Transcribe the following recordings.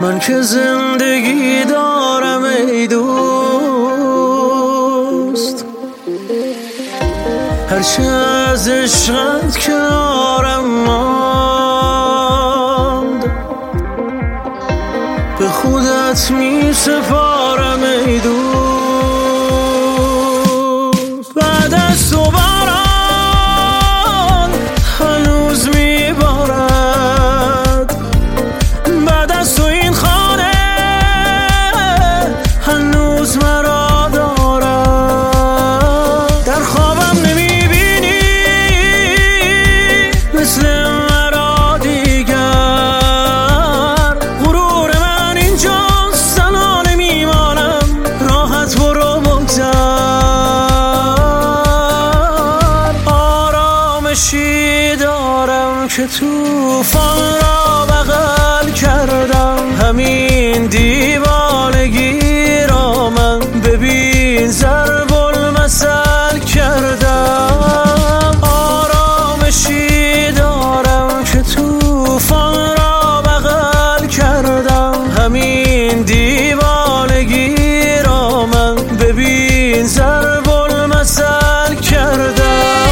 من که زندگی دارم ای دوست، هرچه از عشقت کنارم ماند به خودت می سپارم ای دوست. بعد از تو باران هنوز می بارد، بعد از تو این خانه هنوز مرا دارد. در خوابم نمی بینی مثل مرا دیگر، غرور من اینجاست تنها نمیمانم، راحت برو بگذر. آرامشی دارم که طوفان را بغل کردم، همین دیوانگی را من ببین ضرب المثل کردم. آرامشی دارم که طوفان را بغل کردم، همین دیوانگی را من ببین ضرب المثل کردم.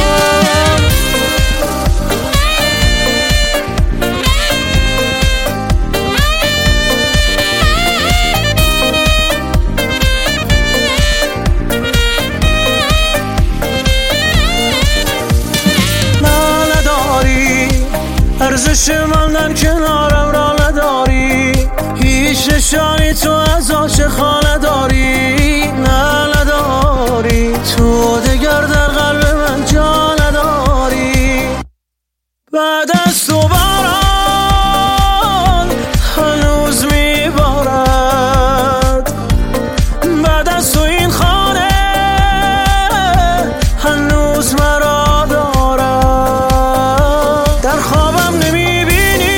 ارزش من در کنارم را نداری، هیچ نشانی تو از عاشقان نداری، نداری تو دگر در قلب من جا نداری. بعد از تو باران هنوز می بارد، بعد از تو این خانه هنوز مرا دارد. در خوابم نمی بینی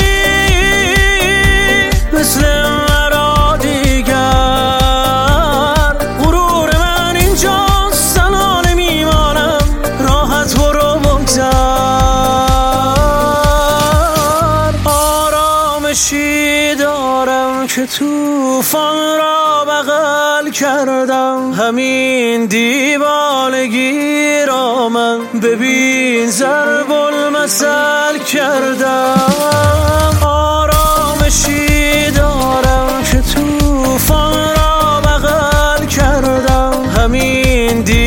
مثل مرا دیگر، غرور من اینجاست تنها نمیمانم، راحت برو بگذر. آرامشی دارم که طوفان را بغل کردم، همین دیوانگی را من ببین ضرب المثل کردم. آرامشی دارم که طوفان را بغل کردم، همین